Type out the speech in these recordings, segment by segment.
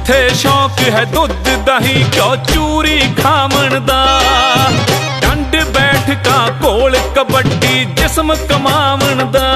जिथे शौक है दुध दही घ्यो चूरी खावन दा, डंड बैठका कोल कबड्डी जिस्म कमावन दा।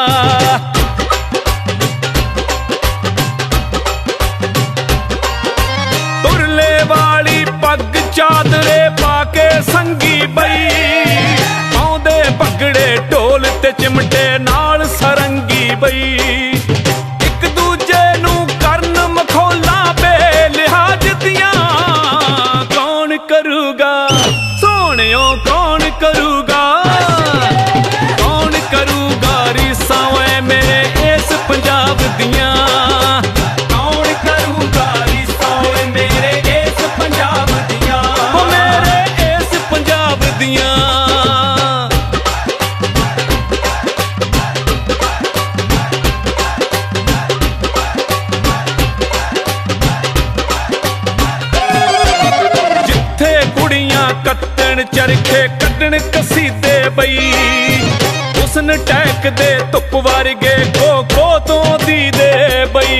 तुरले वाली पग चादरे पाके संगी बई, पाउंदे पगड़े ढोल ते चिमटे नाल सरंगी बई। एक दूजे नू करन मखौला बे लिहाज दियां, कौन करूगा सोहणियों कौन करूगा, कौन करूगा रीसां ओए मेरे इस पंजाब दियां, कौन करूगा रीसां ओए मेरे इस पंजाब दियां, ओ मेरे इस पंजाब दियां। कत्तन चरखे कड्डन कसीदे बई, हुस्न टैक दे धुप वर्गे खो तो दीदे बई।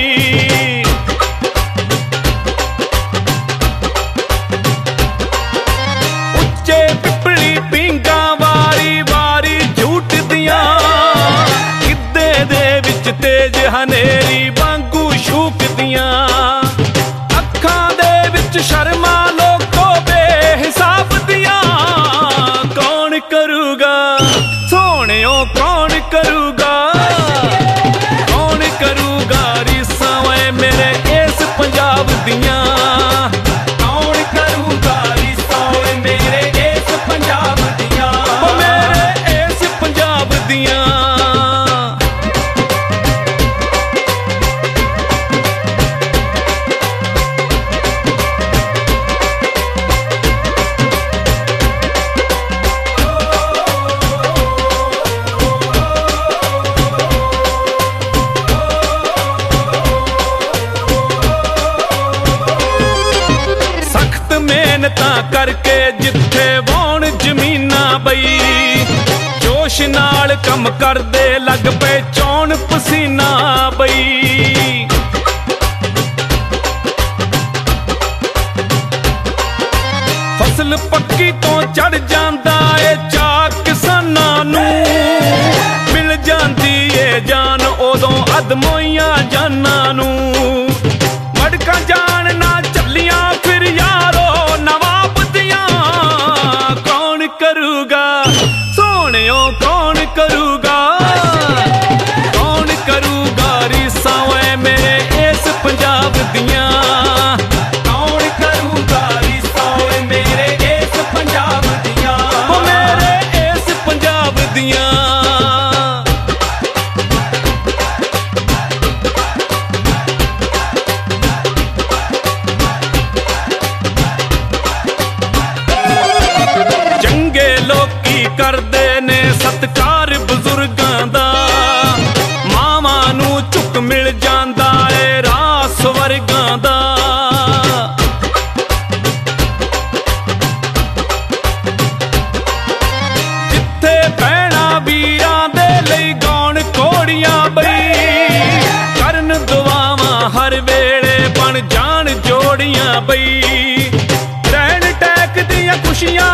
उच्चे पिपली पींगा वारी वारी झूट दियां, गिद्धे दे विच तेज हनेरी वांगू शूक दियां। अखां दे विच शर्मा लोको बेहिसाब दियां, कौन करूगा सोहणियों कौन करूगा, कौन करूगा रीसां ओए मेरे इस पंजाब दियां, कौन करूगा रीसां ओए मेरे इस पंजाब दियां, ओ मेरे इस पंजाब दियां। मेहनतां करके जिथे वाउण जमीनां बई, जोश नाल कम करदे लग पे चौन पसीना बई। फसल पक्की तो चढ़ जांदा ए चाक किसानां नूं, मिल जांदी ए जान उदों अदमोइयां जानां नूं। मड़कां जान ना चलियां फिर यारो नवाब दियां, कौन करूगा सोहणियों कौन करूगा, कौन करूगा रीसां ओए मेरे इस पंजाब दियां, कौन करूगा रीसां ओए मेरे इस पंजाब दियां, ओ मेरे इस पंजाब दियां। करदे ने सत्कार बजुर्गां दा, मावां नूं झुक मिल जांदा ए राह स्वर्गां दा। जिथे भैणां वीरां दे लई गौण घोड़ियां बई, करन दुआवां हर वेले बन जान जोड़ियां बई। रहन टैक दियां खुशियां